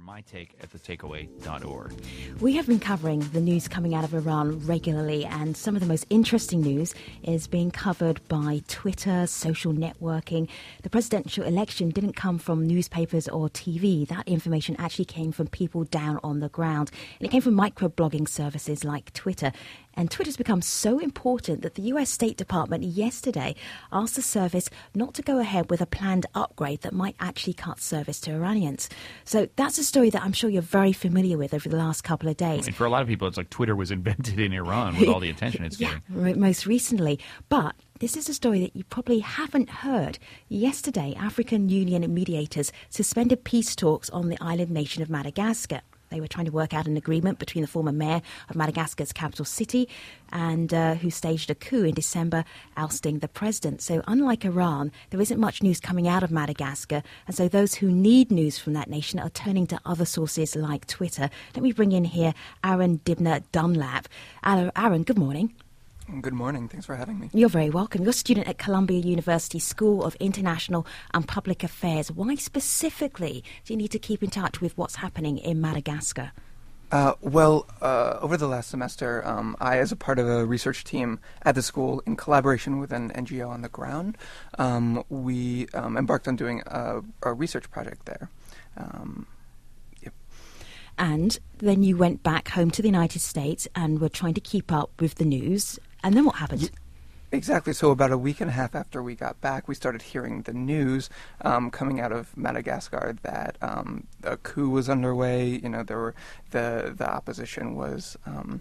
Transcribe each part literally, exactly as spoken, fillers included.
my take at the takeaway dot org. We have been covering the news coming out of Iran regularly, and some of the most interesting news is being covered by Twitter, social networking. The presidential election didn't come from newspapers or T V. That information actually came from people down on the ground. And it came from microblogging services like Twitter. And Twitter's become so important that the U S State Department yesterday asked the service not to go ahead with a planned upgrade that might actually cut service to Iranians. So that's a story that I'm sure you're very familiar with over the last couple of days. And for a lot of people, it's like Twitter was invented in Iran with all the attention it's yeah, getting. Most recently. But this is a story that you probably haven't heard. Yesterday, African Union mediators suspended peace talks on the island nation of Madagascar. They were trying to work out an agreement between the former mayor of Madagascar's capital city and uh, who staged a coup in December, ousting the president. So unlike Iran, there isn't much news coming out of Madagascar. And so those who need news from that nation are turning to other sources like Twitter. Let me bring in here Aaron Dibner Dunlap. Aaron, good morning. Good morning. Thanks for having me. You're very welcome. You're a student at Columbia University School of International and Public Affairs. Why specifically do you need to keep in touch with what's happening in Madagascar? Uh, well, uh, over the last semester, um, I, as a part of a research team at the school, in collaboration with an N G O on the ground, um, we um, embarked on doing a, a research project there. Um, yep. And then you went back home to the United States and were trying to keep up with the news. And then what happened? Exactly. So about a week and a half after we got back, we started hearing the news um, coming out of Madagascar that um, a coup was underway. You know, there were the the opposition was um,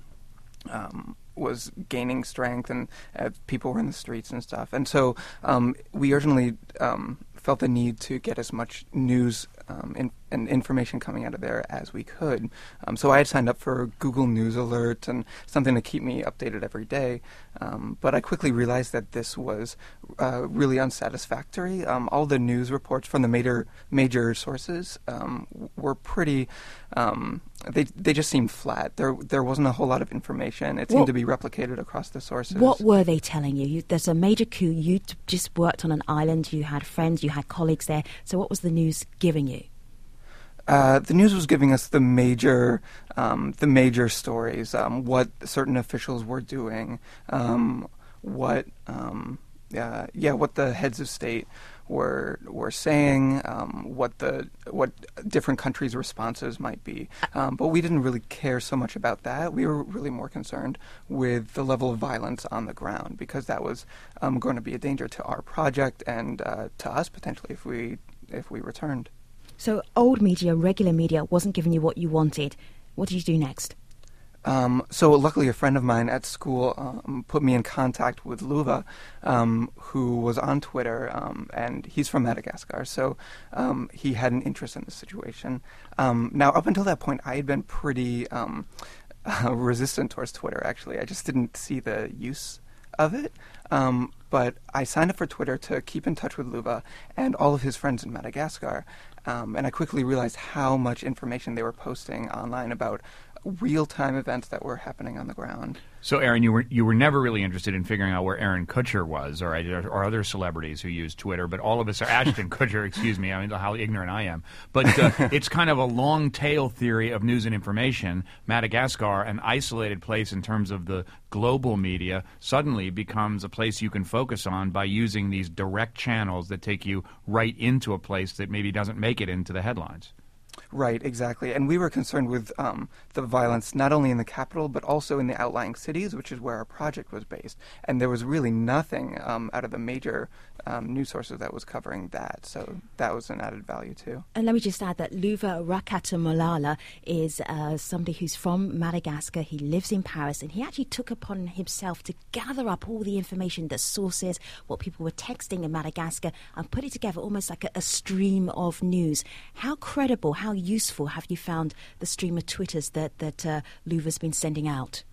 um, was gaining strength, and uh, people were in the streets and stuff. And so um, we urgently um, felt the need to get as much news um, in, and information coming out of there as we could. Um, so I had signed up for Google News Alert and something to keep me updated every day. Um, but I quickly realized that this was uh, really unsatisfactory. Um, all the news reports from the major major sources um, were pretty. Um, they they just seemed flat. There there wasn't a whole lot of information. It seemed What, to be replicated across the sources. What were they telling you? you? There's a major coup. You t- just worked on an island. You had friends. You had colleagues there. So what was the news giving you? Uh, the news was giving us the major, um, the major stories, um, what certain officials were doing, um, what, um, uh, yeah, what the heads of state were were saying, um, what the what different countries' responses might be. Um, but we didn't really care so much about that. We were really more concerned with the level of violence on the ground, because that was um, going to be a danger to our project and uh, to us potentially if we if we returned. So old media, regular media, wasn't giving you what you wanted. What did you do next? Um, so luckily a friend of mine at school um, put me in contact with Luva, um, who was on Twitter, um, and he's from Madagascar, so um, he had an interest in the situation. Um, now, up until that point, I had been pretty um, uh, resistant towards Twitter, actually. I just didn't see the use of it. Um, but I signed up for Twitter to keep in touch with Luva and all of his friends in Madagascar. Um, and I quickly realized how much information they were posting online about real-time events that were happening on the ground. So, Aaron, you were you were never really interested in figuring out where Aaron Kutcher was, or or other celebrities who use Twitter, but all of us are Ashton Kutcher. Excuse me, I mean how ignorant I am. But uh, it's kind of a long tail theory of news and information. Madagascar, an isolated place in terms of the global media, suddenly becomes a place you can focus on by using these direct channels that take you right into a place that maybe doesn't make it into the headlines. Right, exactly. And we were concerned with um, the violence not only in the capital, but also in the outlying cities, which is where our project was based. And there was really nothing um, out of the major um, news sources that was covering that. So that was an added value, too. And let me just add that Luva Rakatamolala is uh, somebody who's from Madagascar. He lives in Paris, and he actually took upon himself to gather up all the information, the sources, what people were texting in Madagascar, and put it together almost like a, a stream of news. How credible, how useful have you found the stream of Twitters that that uh, Luva's been sending out?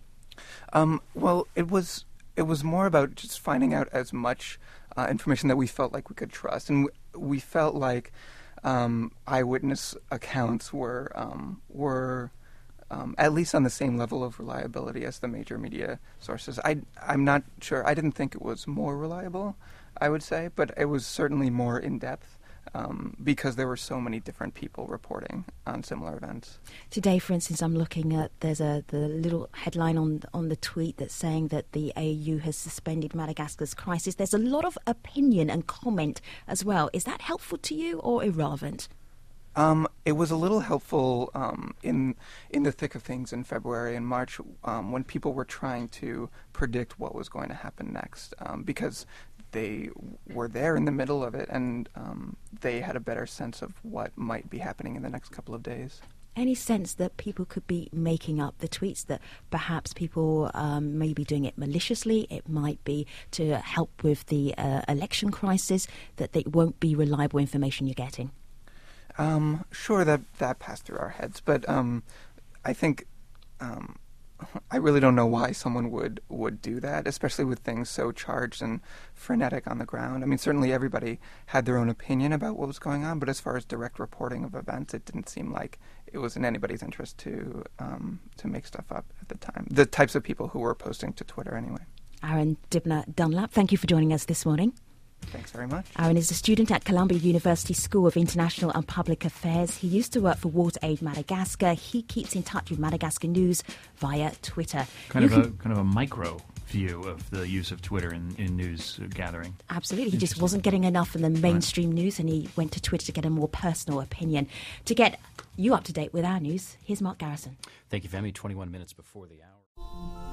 Um, well, it was it was more about just finding out as much uh, information that we felt like we could trust, and w- we felt like um, eyewitness accounts were um, were um, at least on the same level of reliability as the major media sources. I I'm not sure. I didn't think it was more reliable, I would say, but it was certainly more in depth. um, because there were so many different people reporting on similar events. Today, for instance, I'm looking at, there's a the little headline on on the tweet that's saying that the A U has suspended Madagascar's crisis. There's a lot of opinion and comment as well. Is that helpful to you or irrelevant? Um, it was a little helpful um, in in the thick of things in February and March um, when people were trying to predict what was going to happen next, um, because they were there in the middle of it and um, they had a better sense of what might be happening in the next couple of days. Any sense that people could be making up the tweets, that perhaps people um, may be doing it maliciously? It might be to help with the uh, election crisis, that they won't be reliable information you're getting? Um, sure, that that passed through our heads, but um, I think um, I really don't know why someone would, would do that, especially with things so charged and frenetic on the ground. I mean, certainly everybody had their own opinion about what was going on, but as far as direct reporting of events, it didn't seem like it was in anybody's interest to um, to make stuff up at the time. The types of people who were posting to Twitter anyway. Aaron Dibnah-Dunlap, thank you for joining us this morning. Thanks very much. Aaron is a student at Columbia University School of International and Public Affairs. He used to work for WaterAid Madagascar. He keeps in touch with Madagascar news via Twitter. Kind You of can... a kind of a micro view of the use of Twitter in, in news gathering. Absolutely. He just wasn't getting enough in the mainstream right. news, and he went to Twitter to get a more personal opinion. To get you up to date with our news, here's Mark Garrison. Thank you, Femi. twenty-one minutes before the hour.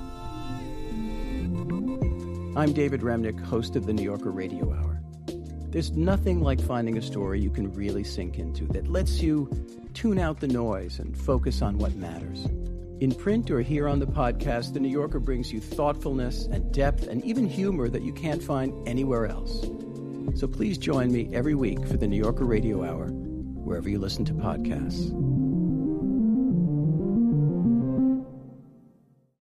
I'm David Remnick, host of the New Yorker Radio Hour. There's nothing like finding a story you can really sink into that lets you tune out the noise and focus on what matters. In print or here on the podcast, the New Yorker brings you thoughtfulness and depth and even humor that you can't find anywhere else. So please join me every week for the New Yorker Radio Hour, wherever you listen to podcasts.